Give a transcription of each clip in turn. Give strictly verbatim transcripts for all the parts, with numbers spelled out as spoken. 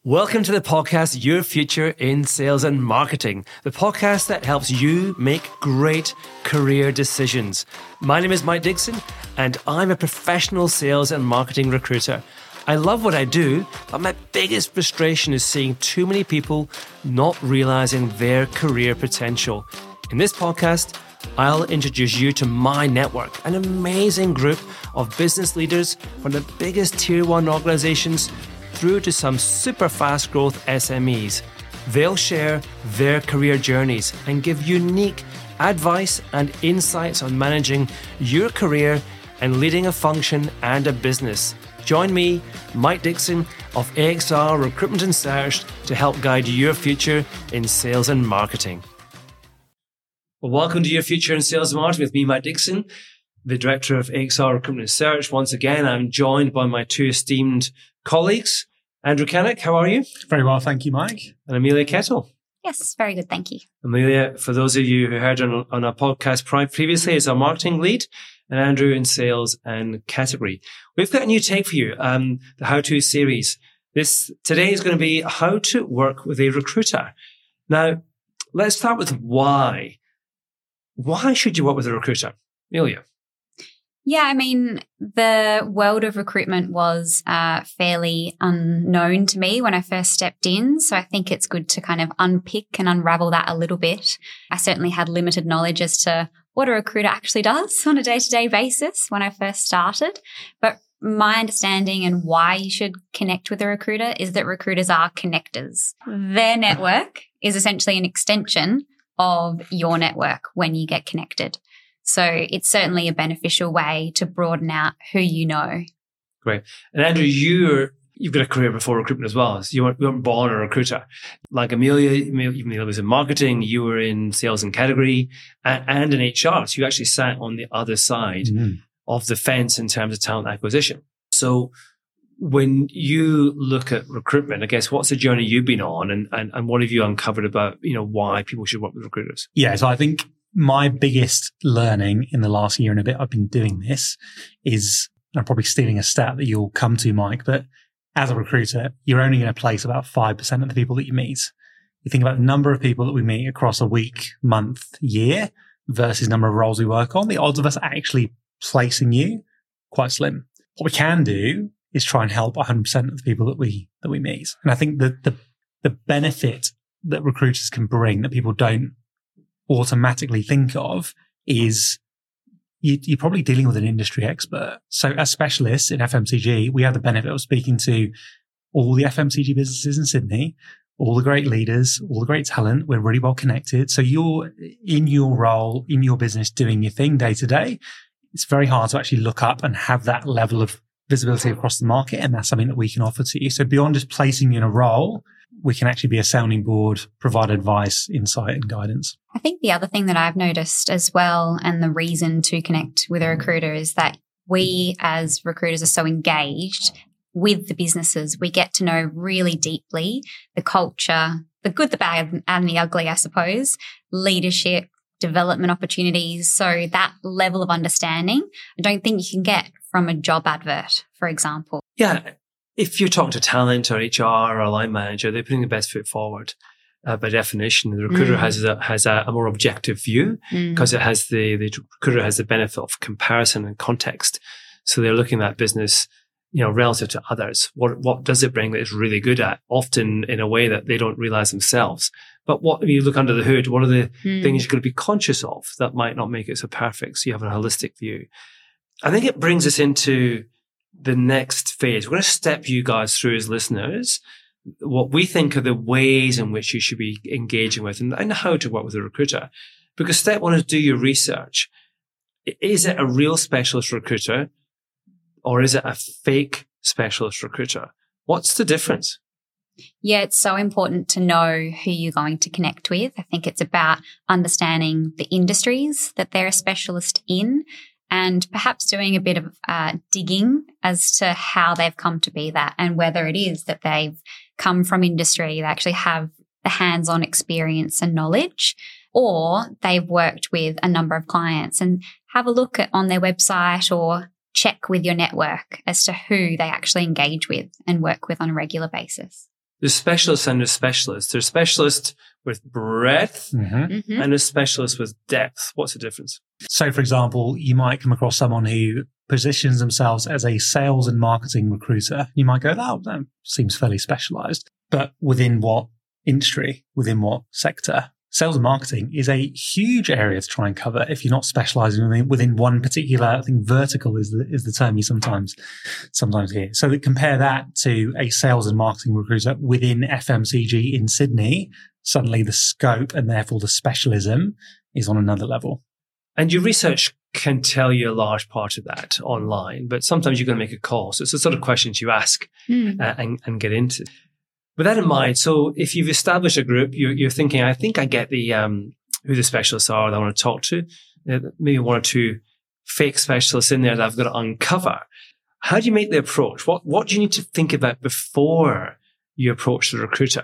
Welcome to the podcast, Your Future in Sales and Marketing, the podcast that helps you make great career decisions. My name is Mike Dixon, and I'm a professional sales and marketing recruiter. I love what I do, but my biggest frustration is seeing too many people not realizing their career potential. In this podcast, I'll introduce you to my network, an amazing group of business leaders from the biggest tier one organizations through to some super fast growth S M Es. They'll share their career journeys and give unique advice and insights on managing your career and leading a function and a business. Join me, Mike Dixon of A X R Recruitment and Search, to help guide your future in sales and marketing. Well, welcome to Your Future in Sales and Marketing with me, Mike Dixon, the Director of A X R Recruitment and Search. Once again, I'm joined by my two esteemed colleagues. Andrew Cannock, how are you? Very well, thank you, Mike. And Amelia Kettle. Yes, very good, thank you. Amelia, for those of you who heard on, on our podcast previously, is our marketing lead, and Andrew in sales and category. We've got a new take for you, um, the How To series. This today is going to be how to work with a recruiter. Now, let's start with why. Why should you work with a recruiter? Amelia. Yeah, I mean, the world of recruitment was uh, fairly unknown to me when I first stepped in. So I think it's good to kind of unpick and unravel that a little bit. I certainly had limited knowledge as to what a recruiter actually does on a day-to-day basis when I first started. But my understanding and why you should connect with a recruiter is that recruiters are connectors. Their network is essentially an extension of your network when you get connected. So it's certainly a beneficial way to broaden out who you know. Great. And Andrew, you're, you've got a career before recruitment as well. So you weren't, you weren't born a recruiter. Like Amelia, Amelia was in marketing, you were in sales and category and, and in H R. So you actually sat on the other side mm-hmm. of the fence in terms of talent acquisition. So when you look at recruitment, I guess, what's the journey you've been on and, and, and what have you uncovered about, you know, why people should work with recruiters? Yeah, so I think my biggest learning in the last year and a bit I've been doing this is, I'm probably stealing a stat that you'll come to, Mike, but as a recruiter, you're only going to place about five percent of the people that you meet. You think about the number of people that we meet across a week, month, year versus number of roles we work on. The odds of us actually placing you, quite slim. What we can do is try and help one hundred percent of the people that we, that we meet. And I think that the, the benefit that recruiters can bring that people don't automatically think of is you, you're probably dealing with an industry expert. So as specialists in F M C G, we have the benefit of speaking to all the F M C G businesses in Sydney, all the great leaders, all the great talent. We're really well connected. So you're in your role, in your business, doing your thing day to day. It's very hard to actually look up and have that level of visibility across the market. And that's something that we can offer to you. So beyond just placing you in a role, we can actually be a sounding board, provide advice, insight and guidance. I think the other thing that I've noticed as well, and the reason to connect with a recruiter, is that we as recruiters are so engaged with the businesses. We get to know really deeply the culture, the good, the bad and the ugly, I suppose, leadership, development opportunities. So that level of understanding, I don't think you can get from a job advert, for example. Yeah. If you're talking to talent or H R or a line manager, they're putting the best foot forward. Uh, by definition, the recruiter mm. has a, has a, a more objective view because mm. it has the, the recruiter has the benefit of comparison and context. So they're looking at business, you know, relative to others. What, what does it bring that it's really good at? Often in a way that they don't realize themselves. But what, when you look under the hood, what are the mm. things you're going to be conscious of that might not make it so perfect? So you have a holistic view. I think it brings us into the next phase. We're going to step you guys through as listeners what we think are the ways in which you should be engaging with and, and how to work with a recruiter. Because step one is do your research. Is it a real specialist recruiter or is it a fake specialist recruiter? What's the difference? Yeah, it's so important to know who you're going to connect with. I think it's about understanding the industries that they're a specialist in, and perhaps doing a bit of uh, digging as to how they've come to be that and whether it is that they've come from industry, they actually have the hands-on experience and knowledge, or they've worked with a number of clients, and have a look at on their website or check with your network as to who they actually engage with and work with on a regular basis. There's specialists and there's specialists. There's specialists with breadth Mm-hmm. Mm-hmm. and there's specialists with depth. What's the difference? So, for example, you might come across someone who positions themselves as a sales and marketing recruiter. You might go, oh, that seems fairly specialized. But within what industry, within what sector? Sales and marketing is a huge area to try and cover if you're not specializing within, within one particular, I think vertical is the, is the term you sometimes, sometimes hear. So that compare that to a sales and marketing recruiter within F M C G in Sydney, suddenly the scope and therefore the specialism is on another level. And your research can tell you a large part of that online, but sometimes you're going to make a call. So it's the sort of questions you ask Mm. uh, and, and get into. With that in mind, so if you've established a group, you're, you're thinking, I think I get the um, who the specialists are that I want to talk to. Uh, maybe one or two fake specialists in there that I've got to uncover. How do you make the approach? What What do you need to think about before you approach the recruiter?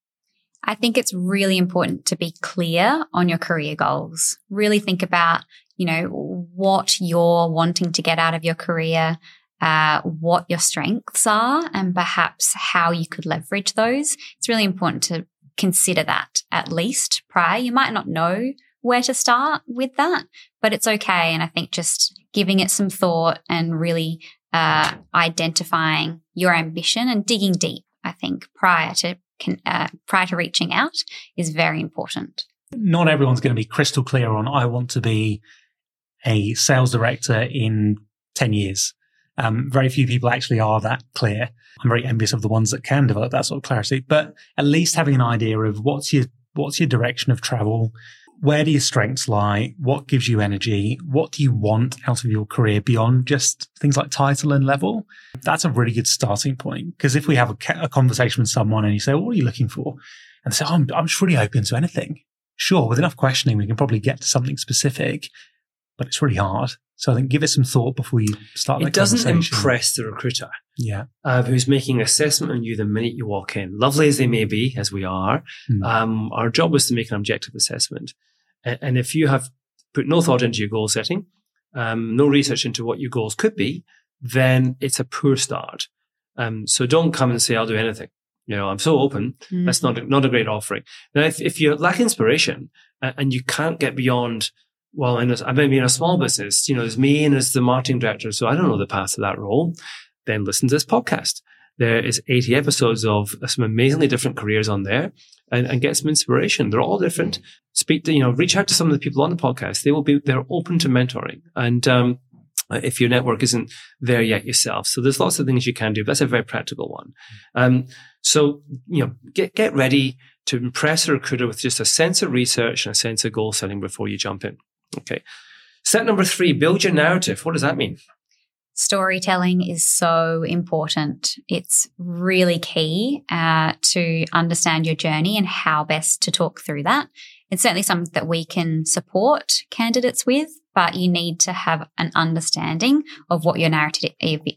I think it's really important to be clear on your career goals. Really think about, you know, what you're wanting to get out of your career, uh, what your strengths are, and perhaps how you could leverage those. It's really important to consider that at least prior. You might not know where to start with that, but it's okay. And I think just giving it some thought and really uh, identifying your ambition and digging deep, I think, prior to Can, uh, prior to reaching out is very important. Not everyone's going to be crystal clear on, I want to be a sales director in ten years. Um, very few people actually are that clear. I'm very envious of the ones that can develop that sort of clarity, but at least having an idea of what's your, what's your direction of travel? Where do your strengths lie? What gives you energy? What do you want out of your career beyond just things like title and level? That's a really good starting point. Because if we have a, a conversation with someone and you say, well, what are you looking for? And they say, oh, I'm, I'm just really open to anything. Sure, with enough questioning, we can probably get to something specific, but it's really hard. So I think give it some thought before you start that It doesn't conversation. impress the recruiter. Yeah. Uh, who's making an assessment on you the minute you walk in. Lovely as they may be, as we are, Hmm. um, our job is to make an objective assessment. And, and if you have put no thought into your goal setting, um, no research into what your goals could be, then it's a poor start. Um, so don't come and say, I'll do anything. You know, I'm so open. Mm. That's not a, not a great offering. Now, if, if you lack inspiration and, and you can't get beyond, well, in a, I may be in a small business, you know, there's me and there's the marketing director, so I don't know the path to that role, then listen to this podcast. There is eighty episodes of some amazingly different careers on there and, and get some inspiration. They're all different. Speak to, you know, reach out to some of the people on the podcast. They will be, they're open to mentoring. And, um, if your network isn't there yet yourself. So there's lots of things you can do. But that's a very practical one. Um, so, you know, get, get ready to impress a recruiter with just a sense of research and a sense of goal setting before you jump in. Okay. Step number three, build your narrative. What does that mean? Storytelling is so important. It's really key uh, to understand your journey and how best to talk through that. It's certainly something that we can support candidates with, but you need to have an understanding of what your narrative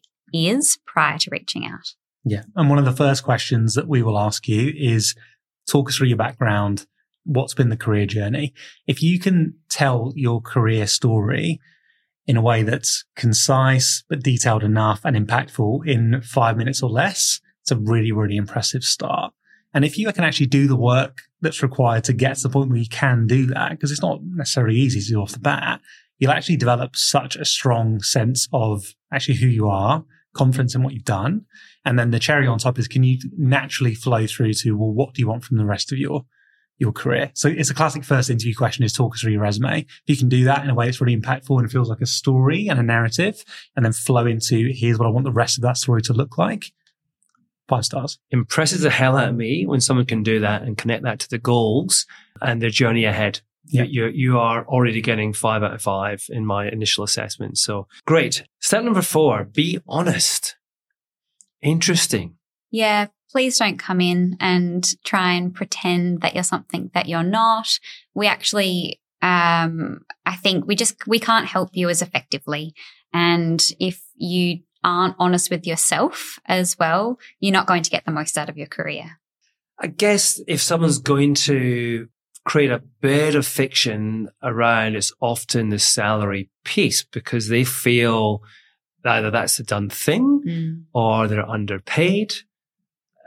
is prior to reaching out. Yeah. And one of the first questions that we will ask you is talk us through your background. What's been the career journey? If you can tell your career story in a way that's concise, but detailed enough and impactful in five minutes or less, it's a really, really impressive start. And if you can actually do the work that's required to get to the point where you can do that, because it's not necessarily easy to do off the bat, you'll actually develop such a strong sense of actually who you are, confidence in what you've done. And then the cherry on top is, can you naturally flow through to, well, what do you want from the rest of your your career? So it's a classic first interview question is talk us through your resume. If you can do that in a way that's really impactful and feels like a story and a narrative, and then flow into, here's what I want the rest of that story to look like, five stars. Impresses the hell out of me when someone can do that and connect that to the goals and their journey ahead. Yeah. You, you are already getting five out of five in my initial assessment. So great. Step number four, be honest. Interesting. Yeah, please don't come in and try and pretend that you're something that you're not. We actually, um, I think we just, we can't help you as effectively. And if you aren't honest with yourself as well, you're not going to get the most out of your career. I guess if someone's going to create a bit of fiction around, it's often the salary piece because they feel either that's a done thing Mm. or they're underpaid.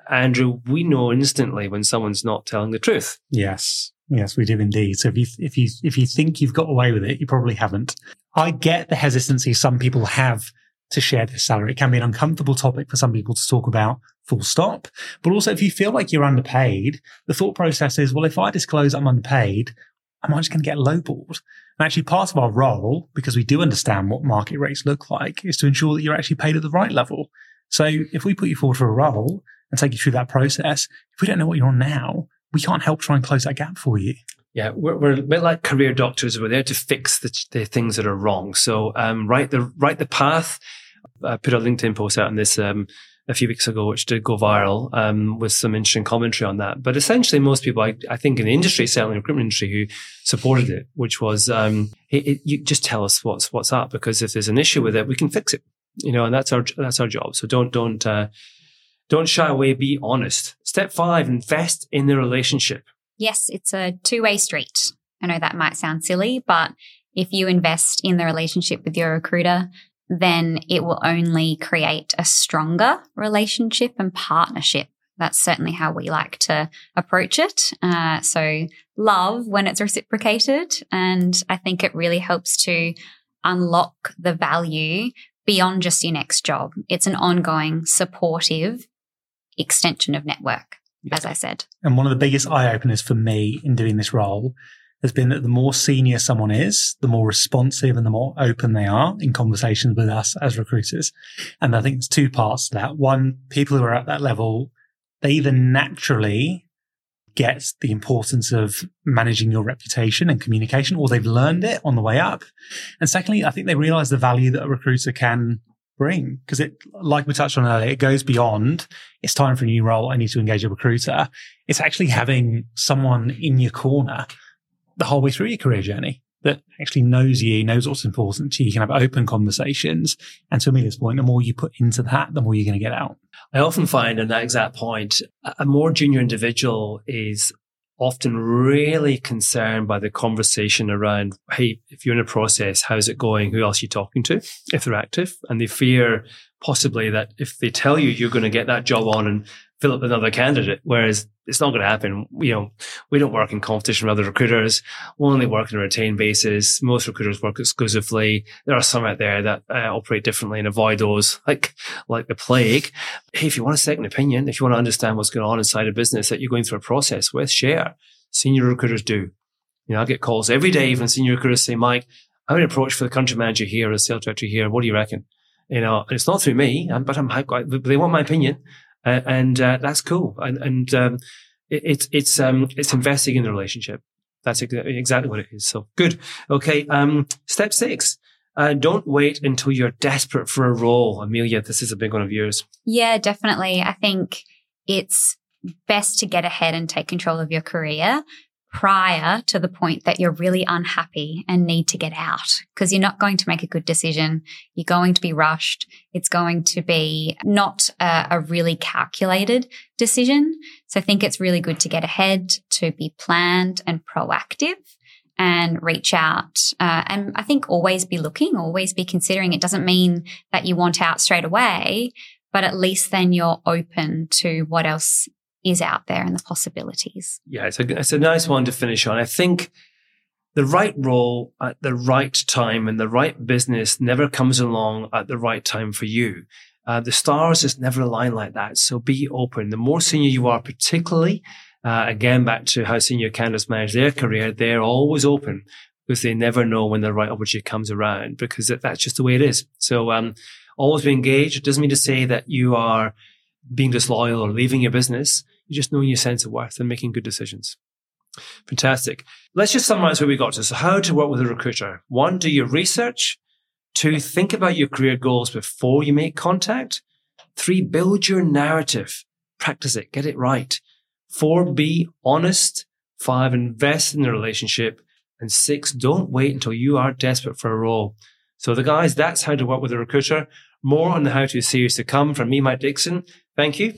Andrew, we know instantly when someone's not telling the truth. Yes. Yes, we do indeed. So if you, if you, if you think you've got away with it, you probably haven't. I get the hesitancy some people have to share their salary. It can be an uncomfortable topic for some people to talk about, full stop. But also, if you feel like you're underpaid, the thought process is, well, if I disclose I'm underpaid, am I just going to get lowballed? And actually, part of our role, because we do understand what market rates look like, is to ensure that you're actually paid at the right level. So if we put you forward for a role and take you through that process, if we don't know what you're on now, we can't help try and close that gap for you. Yeah, we're, we're a bit like career doctors. We're there to fix the, the things that are wrong. So um, write the write the path. I put a LinkedIn post out on this um, a few weeks ago, which did go viral um, with some interesting commentary on that. But essentially, most people, I, I think in the industry, certainly the recruitment industry, who supported it, which was, um, it, it, you just tell us what's what's up, because if there's an issue with it, we can fix it. You know, and that's our that's our job. So don't don't uh, don't shy away. Be honest. Step five: invest in the relationship. Yes, it's a two-way street. I know that might sound silly, but if you invest in the relationship with your recruiter, then it will only create a stronger relationship and partnership. That's certainly how we like to approach it. Uh, so love when it's reciprocated. And I think it really helps to unlock the value beyond just your next job. It's an ongoing, supportive extension of network, yeah. as I said. And one of the biggest eye-openers for me in doing this role has been that the more senior someone is, the more responsive and the more open they are in conversations with us as recruiters. And I think there's two parts to that. One, people who are at that level, they either naturally get the importance of managing your reputation and communication, or they've learned it on the way up. And secondly, I think they realize the value that a recruiter can bring, because it, like we touched on earlier, it goes beyond, it's time for a new role, I need to engage a recruiter. It's actually having someone in your corner the whole way through your career journey that actually knows you, knows what's important to you. You can have open conversations. And to Amelia's point, the more you put into that, the more you're going to get out. I often find on that exact point, a more junior individual is often really concerned by the conversation around, hey, if you're in a process, how's it going? Who else are you talking to? If they're active. And they fear possibly that if they tell you you're going to get that job on and fill up another candidate, whereas it's not going to happen. You know, we don't work in competition with other recruiters. We only work on a retained basis. Most recruiters work exclusively. There are some out there that uh, operate differently and avoid those like, like the plague. Hey, if you want a second opinion, if you want to understand what's going on inside a business that you're going through a process with, share. Senior recruiters do. You know, I get calls every day from senior recruiters say, Mike, I'm an approach for the country manager here or the sales director here. What do you reckon? You know, and it's not through me, but I'm, they want my opinion. Uh, and uh, that's cool. And, and um, it, it's it's um, it's investing in the relationship. That's ex- exactly what it is. So good. Okay. Um, step six. Uh, don't wait until you're desperate for a role. Amelia, this is a big one of yours. Yeah, definitely. I think it's best to get ahead and take control of your career prior to the point that you're really unhappy and need to get out, because you're not going to make a good decision. You're going to be rushed. It's going to be not a, a really calculated decision. So I think it's really good to get ahead, to be planned and proactive and reach out. Uh, and I think always be looking, always be considering. It doesn't mean that you want out straight away, but at least then you're open to what else is out there and the possibilities. Yeah, it's a, it's a nice one to finish on. I think the right role at the right time and the right business never comes along at the right time for you. Uh, the stars just never align like that. So be open. The more senior you are, particularly, uh, again, back to how senior candidates manage their career, they're always open because they never know when the right opportunity comes around, because that's just the way it is. So um, always be engaged. It doesn't mean to say that you are being disloyal or leaving your business. You just knowing your sense of worth and making good decisions. Fantastic. Let's just summarize where we got to. So how to work with a recruiter. One, do your research. Two, think about your career goals before you make contact. Three, build your narrative. Practice it. Get it right. Four, be honest. Five, invest in the relationship. And six, don't wait until you are desperate for a role. So the guys, that's how to work with a recruiter. More on the how-to series to come from me, Mike Dixon. Thank you.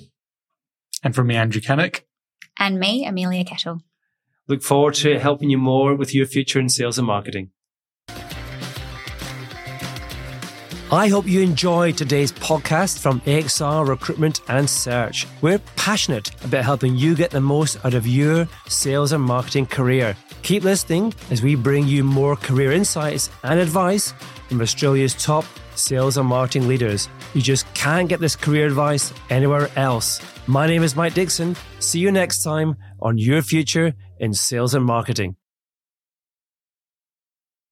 And from me, Andrew Kennick. And me, Amelia Kettle. Look forward to helping you more with your future in sales and marketing. I hope you enjoyed today's podcast from A X R Recruitment and Search. We're passionate about helping you get the most out of your sales and marketing career. Keep listening as we bring you more career insights and advice from Australia's top sales and marketing leaders. You just can't get this career advice anywhere else. My name is Mike Dixon. See you next time on Your Future in Sales and Marketing.